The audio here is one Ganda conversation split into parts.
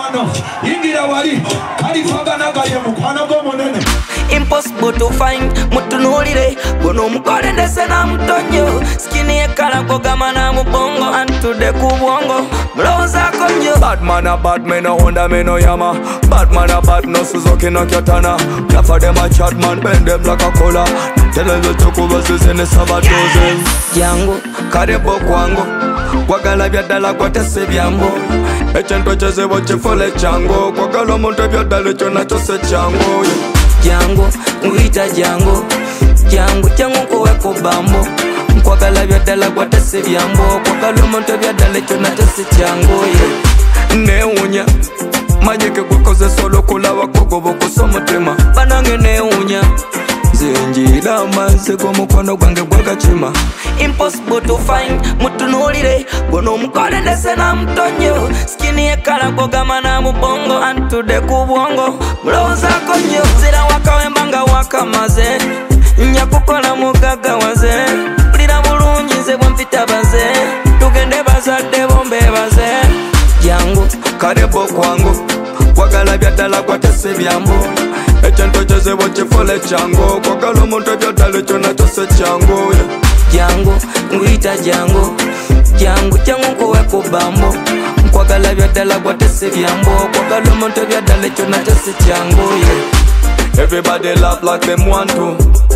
wano ingira wali alifaganaga ye mukwano g'omunene. Impossible to find mutunulire gono omukole ndese na mutonyo skini ekala kogama na mubongo antude ku bwongo mulowooza ko nnyo. Bad man a bad, me no Honda, me no Yama. Bad man a bad, no Suzuki, no Katana. Enough of them a chat man, bend them like a cola. Tell them to talk over season, it's about dozen. Jango Karebo kwangu kwagala byaddala kwatese byambo ekintu ekizibu kifule kyangu kwagala omuntu ebyaddala ekyo nakyo se kyangu. Jango nguyita jango jango jango nkuweko bambo nkwagala byaddala kwatese byambo kwagala omuntu ebyaddala ekyo nakyo se kyangu. Newunya manyike gwekozesa olwokulaba kugoba okusa omutima banange newunya zinjira amazzi g'omukono gwange gwagakima. Impossible to find mutunulire gono omukole ndese na mutonyo skini ekala kogama na mubongo antude ku bwongo mulowoozaako nnyo. Zira wakawemba nga wakamaze nyakukola mugaggawaze mpulira bulungi nze bwe mpita baze tugende bazadde bombeebaze. Jango Karebo kwangu kwagala byaddala kwatese byambo ekintu ekizibu kifule kyangu kwagala omuntu ebyaddala ekyo nakyo se kyangu. Jango nguyita jango jango jango nkuweko bambo nkwagala byaddala kwatese byambo kwagala omuntu ebyaddala ekyo nakyo se kyangu. Everybody laugh like them want to.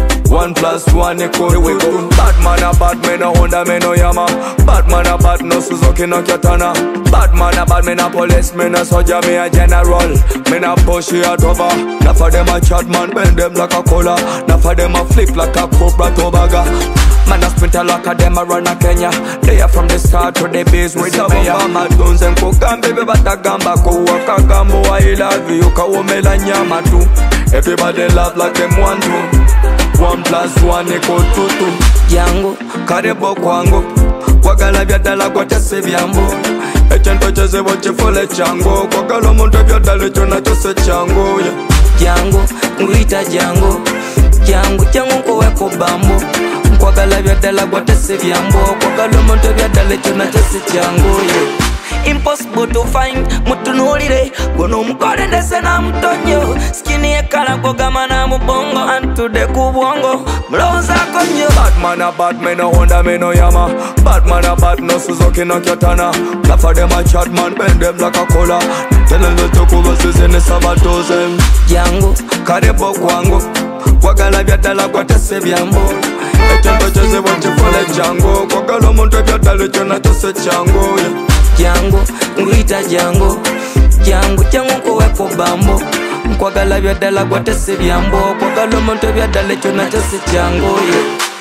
1 + 1 equal to 2. Bad man a bad, me no Honda, me no Yama. Bad man a bad, no Suzuki, no Katana. Bad man a bad, me no police, me no soldier, me a general. Me no push you out over. Enough of them a chat man, bend them like a cola. Enough of them a flip like a Cobra Tobaga. Man a sprinter like a them a run a Kenya. They are from the start to the base with the mayor. Mama tunes and kokan baby bata gamba ko waka gambo. I love you ka womela nyama tu. Everybody laugh like them want to. 1 + 1 equal to 2. Jango Karebo kwangu kwagala byaddala kwatese byambo ekintu ekizibu kifule kyangu kwagala omuntu ebyaddala ekyo nakyo se kyangu. Jango nguyita jango jango jango nkuweko bambo nkwagala byaddala kwatese byambo kwagala omuntu ebyaddala ekyo nakyo se kyangu. Impossible to find mutunulire gono omukole ndese na mutonyo skini ekala kogama na mubongo antude ku bwongo mulowoozaako nnyo. Bad man a bad, me no Honda, me no Yama. Bad man a bad, no Suzuki, no Katana. Enough of them a chat man, bend them like a cola. Tell them to talk over season, it's about dozen. Jango Karebo kwangu kwagala byaddala kwatese byambo ekintu ekizibu kifule kyangu kwagala omuntu ebyaddala ekyo nakyo se kyangu. Jango nguyita jango jango jango nkuweko bambo nkwagala byaddala kwatese byambo kwagala omuntu ebyaddala ekyo nakyo se kyangu.